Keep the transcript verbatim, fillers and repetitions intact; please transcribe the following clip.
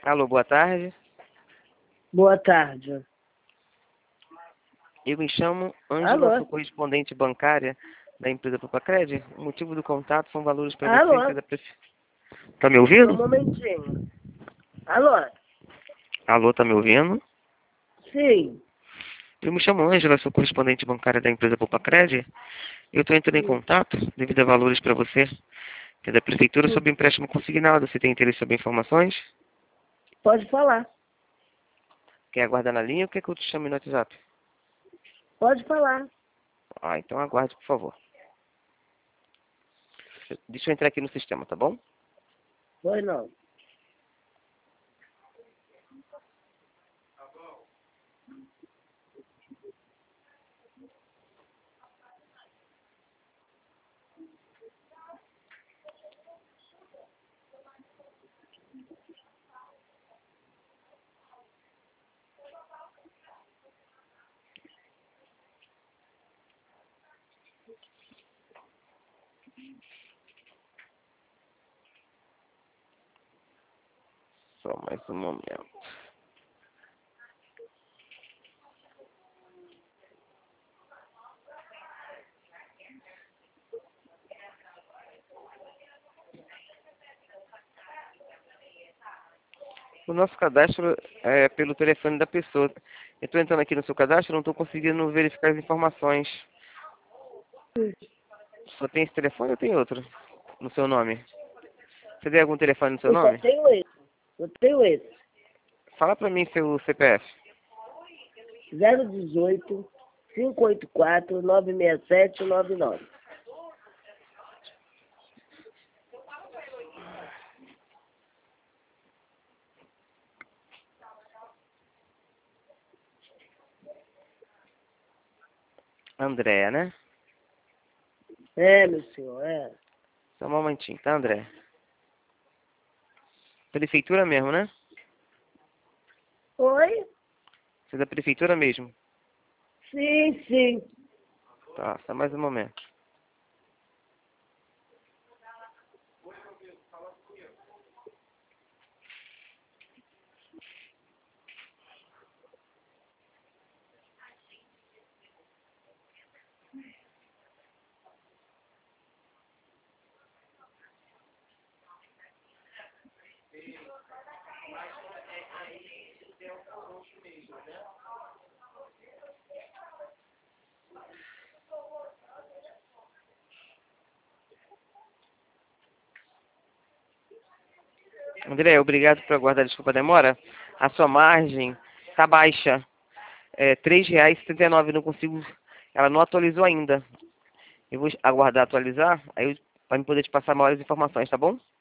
Alô, boa tarde. Boa tarde. Eu me chamo Ângela, Alô? sou correspondente bancária da empresa Propacred. O motivo do contato são valores para você que é Alô? da prefe... Tá me Só ouvindo? um momentinho. Alô? Alô, tá me ouvindo? Sim. Eu me chamo Ângela, sou correspondente bancária da empresa Propacred. Eu estou entrando em Sim. contato devido a valores para você que é da prefeitura Sim. sobre empréstimo consignado. Você tem interesse sobre informações? Pode falar. Quer aguardar na linha ou quer que eu te chame no WhatsApp? Pode falar. Ah, então aguarde, por favor. Deixa eu entrar aqui no sistema, tá bom? Pois não. Só mais um momento. O nosso cadastro é pelo telefone da pessoa. Eu estou entrando aqui no seu cadastro, não estou conseguindo verificar as informações. Só tem esse telefone ou tem outro no seu nome? Você tem algum telefone no seu Eu só nome? tenho esse. Eu tenho esse. Fala para mim seu C P F. zero dezoito, cinco oito quatro, nove seis sete nove nove. Andréa, né? É, meu senhor, é. Só um momentinho, tá, André? Prefeitura mesmo, né? Oi? Você é da prefeitura mesmo? Sim, sim. Tá, só mais um momento. André, obrigado por aguardar, desculpa a demora. A sua margem tá baixa. É três reais e setenta e nove, não consigo... Ela não atualizou ainda. Eu vou aguardar atualizar, aí eu... para me poder te passar maiores informações, tá bom?